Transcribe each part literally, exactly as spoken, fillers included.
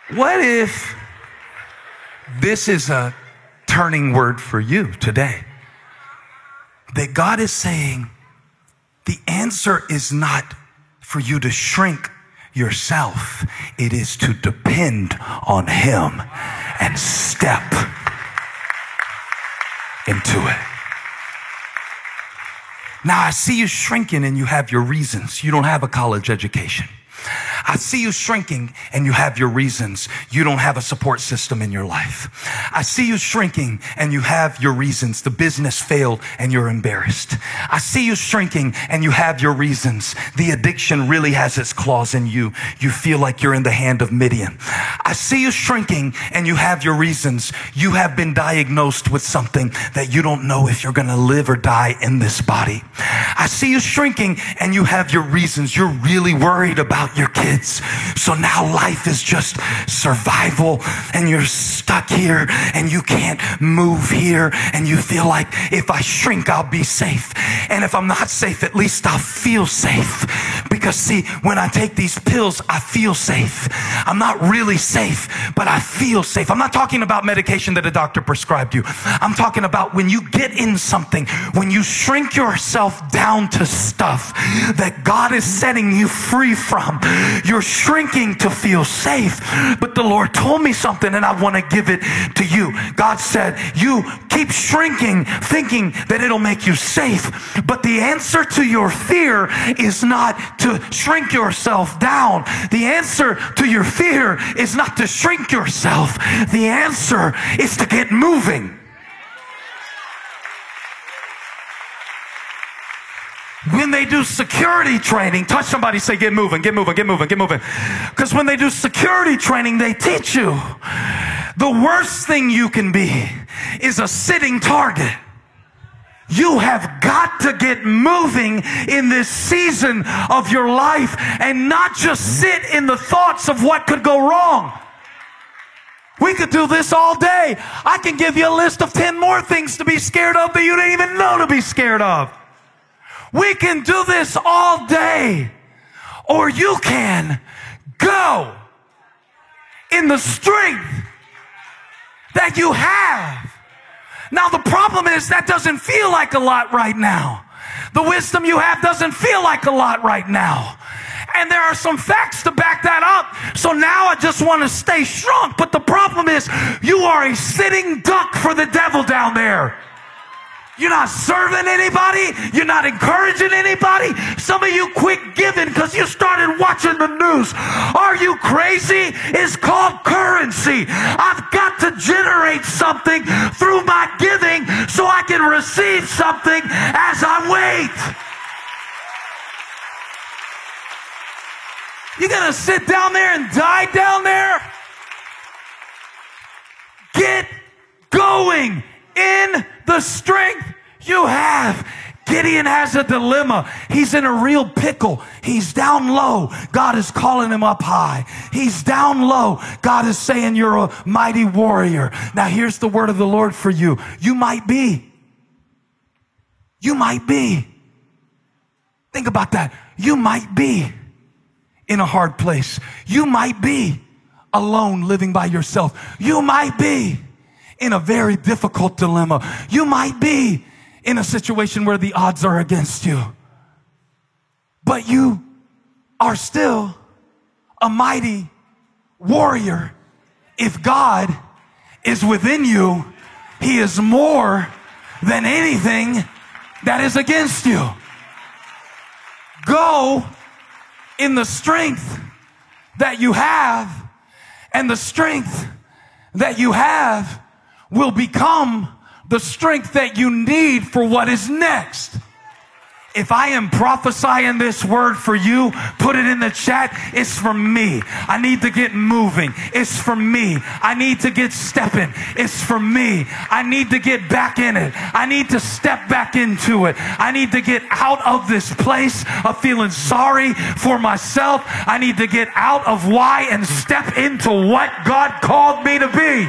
What if this is a turning word for you today? That God is saying the answer is not for you to shrink yourself. It is to depend on Him and step into it. Now, I see you shrinking and you have your reasons. You don't have a college education. I see you shrinking and you have your reasons. You don't have a support system in your life. I see you shrinking and you have your reasons. The business failed and you're embarrassed. I see you shrinking and you have your reasons. The addiction really has its claws in you. You feel like you're in the hand of Midian. I see you shrinking and you have your reasons. You have been diagnosed with something that you don't know if you're going to live or die in this body. I see you shrinking and you have your reasons. You're really worried about your kids. So now life is just survival and you're stuck here and you can't move here and you feel like if I shrink, I'll be safe. And if I'm not safe, at least I'll feel safe. Because see, when I take these pills, I feel safe. I'm not really safe, but I feel safe. I'm not talking about medication that a doctor prescribed you. I'm talking about when you get in something, when you shrink yourself down to stuff that God is setting you free from. You're shrinking to feel safe. But the Lord told me something and I want to give it to you. God said, you keep shrinking thinking that it'll make you safe. But the answer to your fear is not to shrink yourself down. The answer to your fear is not to shrink yourself. The answer is to get moving. When they do security training, touch somebody, say, get moving, get moving, get moving, get moving. Because when they do security training, they teach you the worst thing you can be is a sitting target. You have got to get moving in this season of your life and not just sit in the thoughts of what could go wrong. We could do this all day. I can give you a list of ten more things to be scared of that you didn't even know to be scared of. We can do this all day, or you can go in the strength that you have. Now, the problem is that doesn't feel like a lot right now. The wisdom you have doesn't feel like a lot right now. And there are some facts to back that up. So now I just want to stay shrunk. But the problem is you are a sitting duck for the devil down there. You're not serving anybody. You're not encouraging anybody. Some of you quit giving because you started watching the news. Are you crazy? It's called currency. I've got to generate something through my giving so I can receive something as I wait. You're going to sit down there and die down there? Get going in the strength you have. Gideon has a dilemma. He's in a real pickle. He's down low. God is calling him up high. He's down low. God is saying you're a mighty warrior. Now here's the word of the Lord for you. You might be. You might be. Think about that. You might be in a hard place. You might be alone living by yourself. You might be in a very difficult dilemma. You might be in a situation where the odds are against you. But you are still a mighty warrior. If God is within you, He is more than anything that is against you. Go in the strength that you have, and the strength that you have will become the strength that you need for what is next. If I am prophesying this word for you, put it in the chat. It's for me. I need to get moving. It's for me. I need to get stepping. It's for me. I need to get back in it. I need to step back into it. I need to get out of this place of feeling sorry for myself. I need to get out of why and step into what God called me to be.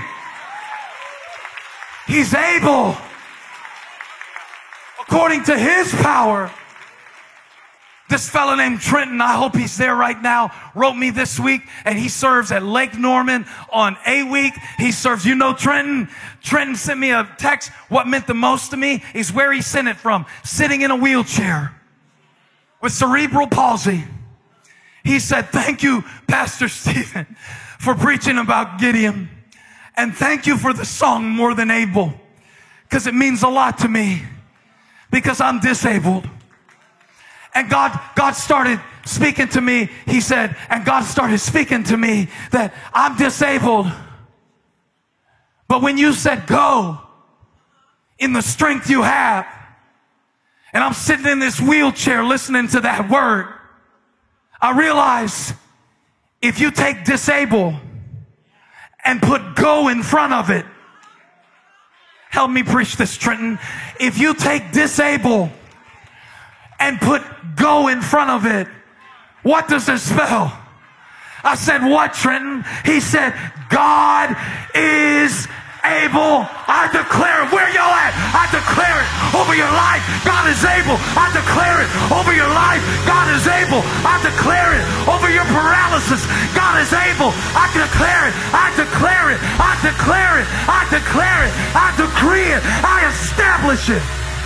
He's able, according to His power, This fella named Trenton, I hope he's there right now, wrote me this week, and he serves at Lake Norman on A week. He serves, you know Trenton? Trenton sent me a text. What meant the most to me is where he sent it from, sitting in a wheelchair with cerebral palsy. He said, thank you, Pastor Stephen, for preaching about Gideon. And thank you for the song, More Than Able, because it means a lot to me because I'm disabled. And God, God started speaking to me. He said, and God started speaking to me that I'm disabled. But when you said go in the strength you have, and I'm sitting in this wheelchair listening to that word, I realize if you take disable and put go in front of it, help me preach this, Trenton. If you take disable and put go in front of it, what does it spell? I said, what, Trenton? He said, God is able. I declare it. Where y'all at? I declare it over your life. God is able. I declare it over your life. God is able. I declare it over your paralysis. God is able. I declare it. I declare it. I declare it. I declare it. I decree it. I establish it.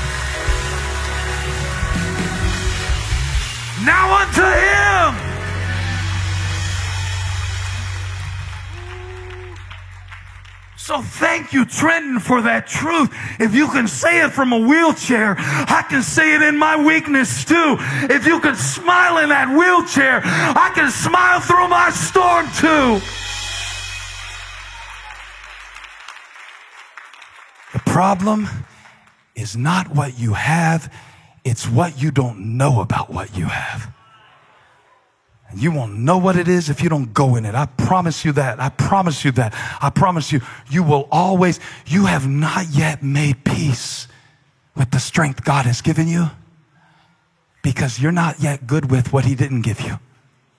Now unto him So thank you, Trenton, for that truth. If you can say it from a wheelchair, I can say it in my weakness too. If you can smile in that wheelchair, I can smile through my storm too. The problem is not what you have, it's what you don't know about what you have. And you won't know what it is if you don't go in it. I promise you that. I promise you that. I promise you, you will always, you have not yet made peace with the strength God has given you because you're not yet good with what he didn't give you.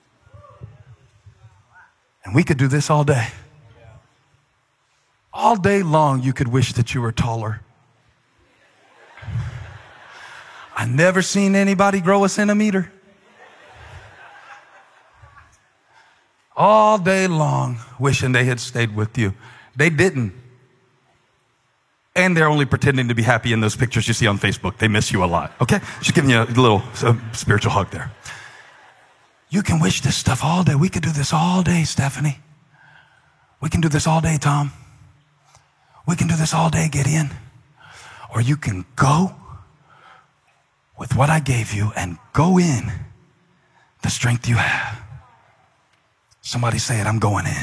And we could do this all day. All day long, you could wish that you were taller. I never seen anybody grow a centimeter. All day long, wishing they had stayed with you. They didn't. And they're only pretending to be happy in those pictures you see on Facebook. They miss you a lot, okay? Just giving you a little uh, spiritual hug there. You can wish this stuff all day. We could do this all day, Stephanie. We can do this all day, Tom. We can do this all day, Gideon. Or you can go with what I gave you and go in the strength you have. Somebody say it, I'm going in.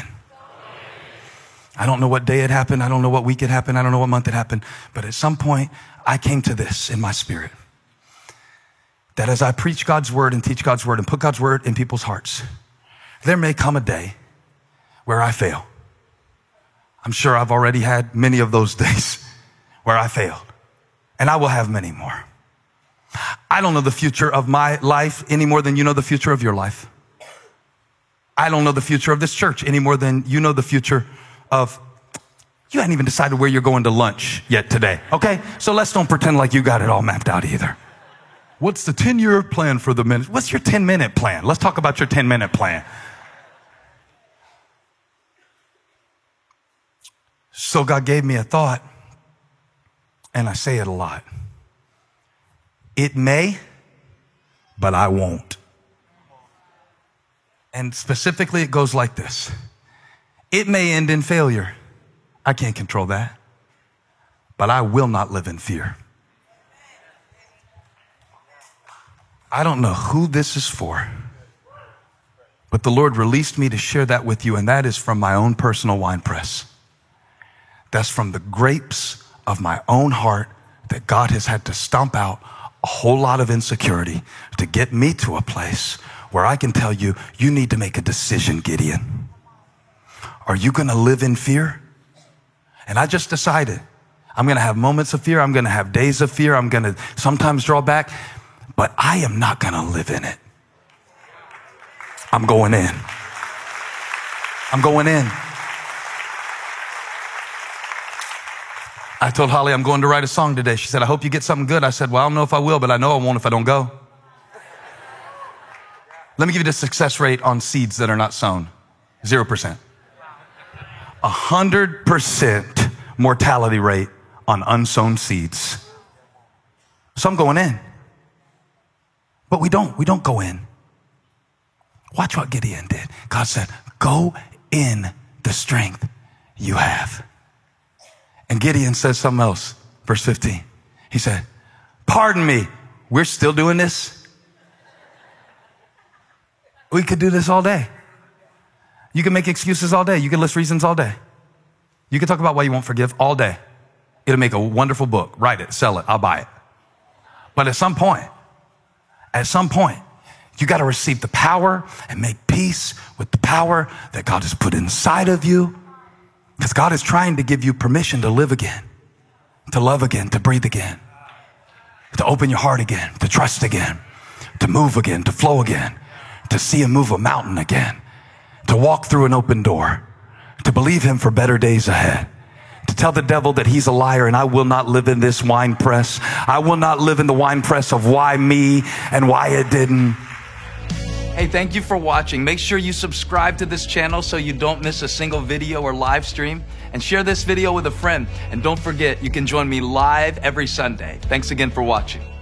I don't know what day it happened. I don't know what week it happened. I don't know what month it happened. But at some point, I came to this in my spirit. That as I preach God's word and teach God's word and put God's word in people's hearts, there may come a day where I fail. I'm sure I've already had many of those days where I failed. And I will have many more. I don't know the future of my life any more than you know the future of your life. I don't know the future of this church any more than you know the future of, you hadn't even decided where you're going to lunch yet today, okay? So let's don't pretend like you got it all mapped out either. What's the ten-year plan for the minute? What's your ten-minute plan? Let's talk about your ten-minute plan. So God gave me a thought, and I say it a lot. It may, but I won't. And specifically, it goes like this. It may end in failure. I can't control that. But I will not live in fear. I don't know who this is for, but the Lord released me to share that with you, and that is from my own personal wine press. That's from the grapes of my own heart that God has had to stomp out a whole lot of insecurity to get me to a place where I can tell you, you need to make a decision, Gideon. Are you going to live in fear? And I just decided I'm going to have moments of fear. I'm going to have days of fear. I'm going to sometimes draw back, but I am not going to live in it. I'm going in. I'm going in. I told Holly I'm going to write a song today. She said, I hope you get something good. I said, well, I don't know if I will, but I know I won't if I don't go. Let me give you the success rate on seeds that are not sown. Zero percent. A hundred percent mortality rate on unsown seeds. So I'm going in. But we don't, we don't go in. Watch what Gideon did. God said, go in the strength you have. And Gideon says something else. Verse fifteen. He said, pardon me, we're still doing this? We could do this all day. You can make excuses all day. You can list reasons all day. You can talk about why you won't forgive all day. It'll make a wonderful book. Write it, sell it, I'll buy it. But at some point, at some point, you got to receive the power and make peace with the power that God has put inside of you. Because God is trying to give you permission to live again, to love again, to breathe again, to open your heart again, to trust again, to move again, to flow again, to see Him move a mountain again, to walk through an open door, to believe Him for better days ahead, to tell the devil that he's a liar and I will not live in this wine press. I will not live in the wine press of why me and why it didn't. Hey, thank you for watching. Make sure you subscribe to this channel so you don't miss a single video or live stream, and share this video with a friend. And don't forget, you can join me live every Sunday. Thanks again for watching.